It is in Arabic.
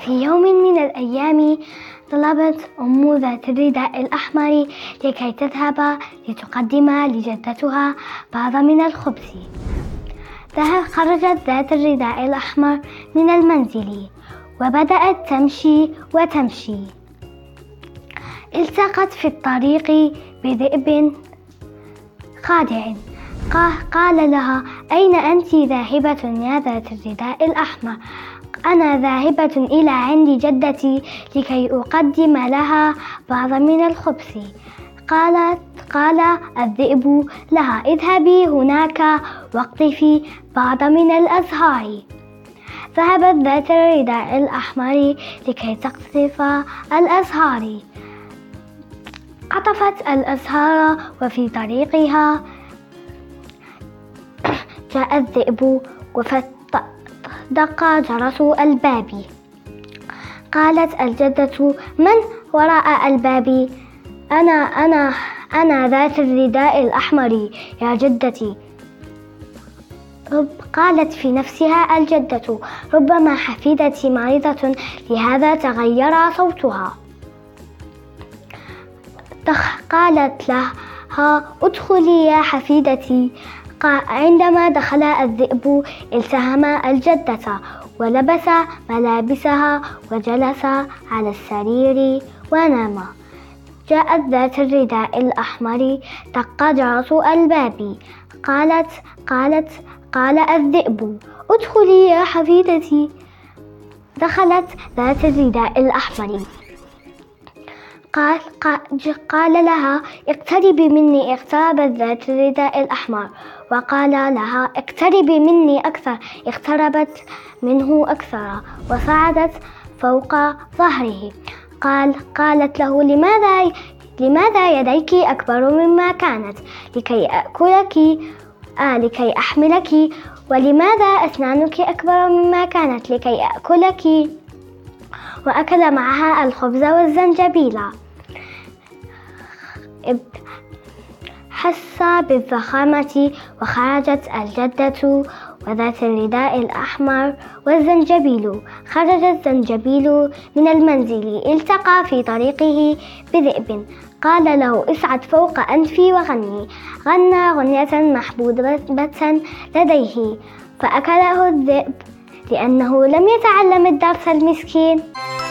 في يوم من الأيام طلبت أم ذات الرداء الأحمر لكي تذهب لتقدم لجدتها بعض من الخبز. خرجت ذات الرداء الأحمر من المنزل وبدأت تمشي. التقت في الطريق بذئب خادع. قال لها: أين أنت ذاهبة يا ذات الرداء الأحمر؟ أنا ذاهبة إلى عند جدتي لكي أقدم لها بعض من الخبز. قال الذئب لها: اذهبي هناك واقطفي بعض من الأزهار. ذهبت ذات الرداء الأحمر لكي تقطف الأزهار. قطفت الأزهار وفي طريقها جاء الذئب دق جرس الباب. قالت الجدة: من وراء الباب؟ أنا ذات الرداء الأحمر يا جدتي. قالت في نفسها الجدة: ربما حفيدتي مريضة لهذا تغير صوتها. قالت لها: ادخلي يا حفيدتي. عندما دخل الذئب التهم الجدة ولبس ملابسها وجلس على السرير ونام. جاءت ذات الرداء الأحمر دق جرس الباب. قال الذئب: ادخلي يا حفيدتي. دخلت ذات الرداء الأحمر. قال لها: اقتربي مني. اقتربت ذات الرداء الأحمر وقال لها: اقتربي مني أكثر. اقتربت منه أكثر وصعدت فوق ظهره. قالت له: لماذا يديك أكبر مما كانت؟ لكي أكلك لكي أحملك. ولماذا أسنانك أكبر مما كانت؟ لكي أكلك. وأكل معها الخبز والزنجبيل. حس بالضخامة وخرجت الجدة وذات الرداء الأحمر والزنجبيل. خرج الزنجبيل من المنزل. التقى في طريقه بذئب. قال له: اصعد فوق أنفي وغني. غنى غنية محبوبة لديه فأكله الذئب لأنه لم يتعلم الدرس المسكين.